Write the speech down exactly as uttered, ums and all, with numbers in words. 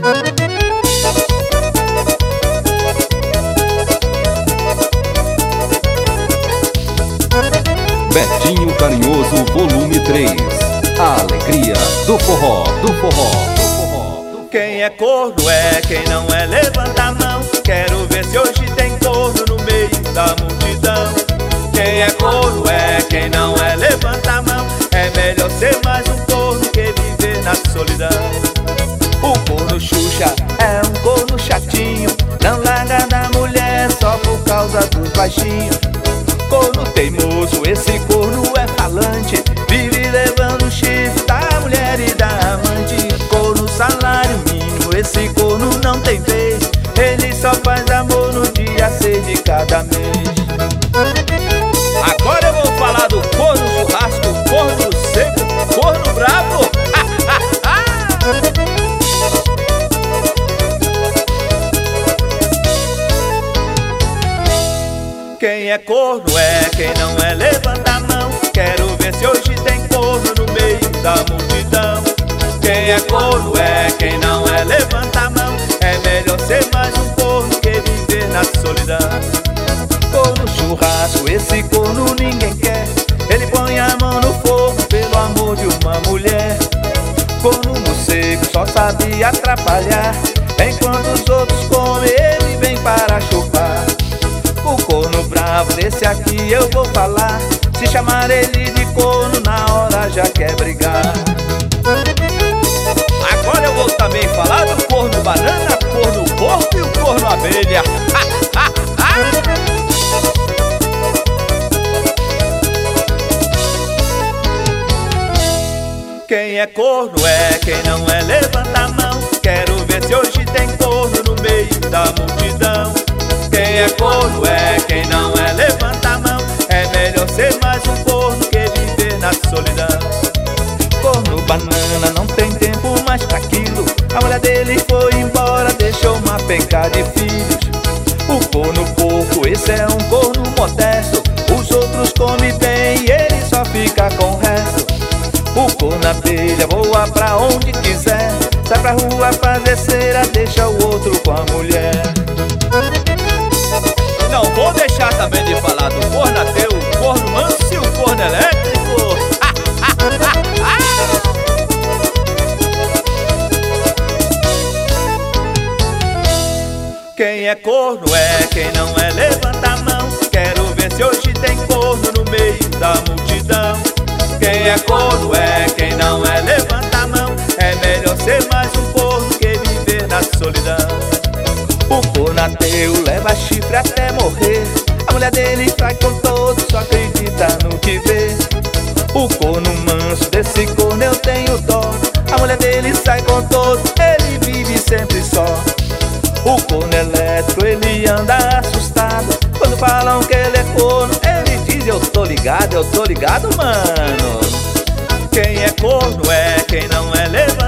Betinho Carinhoso, volume três. A alegria do forró, do forró, do forró. Quem é corno é, quem não é, levanta a mão. Quero ver se hoje tem corno no meio da multidão. Quem é corno é, quem não é, levanta a mão. É melhor ser mais um corno que viver na solidão. O corno Xuxa é um corno chatinho, não larga da mulher só por causa dos baixinhos. Corno teimoso, esse corno é falante, vive levando chifre da mulher e da amante. Corno salário mínimo, esse corno não tem vez, ele só faz amor no dia seis de cada mês. Agora eu vou falar do corno churrasco, corno seco, corno bravo. Quem é corno é, quem não é, levanta a mão. Quero ver se hoje tem corno no meio da multidão. Quem é corno é, quem não é, levanta a mão. É melhor ser mais um corno que viver na solidão. Corno churrasco, esse corno ninguém quer, ele põe a mão no fogo pelo amor de uma mulher. Corno morcego só sabe atrapalhar, enquanto os outros comem ele vem para chupar. O corno bravo, desse aqui eu vou falar, se chamar ele de corno na hora já quer brigar. Agora eu vou também falar do corno banana, corno porco e o corno abelha. Quem é corno é, quem não é, levanta a mão. Quero ver se hoje tem corno no meio da multidão. Quem é corno é, quem não é, levanta a mão. É melhor ser mais um corno que viver na solidão. Corno banana não tem tempo mais pra aquilo, a mulher dele foi embora, deixou uma penca de filhos. O corno porco, esse é um corno modesto, os outros comem bem e ele só fica com o resto. O corno abelha voa pra onde quiser, sai pra rua fazer cera, deixa o outro com a mulher. Não vou deixar também de falar do corno ateu, o corno manso e o corno elétrico. Quem é corno é, quem não é, levanta a mão. Quero ver se hoje tem corno no meio da multidão. Quem é corno é, quem não é, levanta a mão. É melhor ser mais um corno que viver na solidão. O corno ateu leva chifre até morrer, a mulher dele sai com todos, só acredita no que vê. O corno manso, desse corno eu tenho dó, a mulher dele sai com todos, ele vive sempre só. O corno elétrico, ele anda assustado, quando falam que ele é corno, ele diz eu tô ligado, eu tô ligado, mano. Quem é corno é, quem não é, leva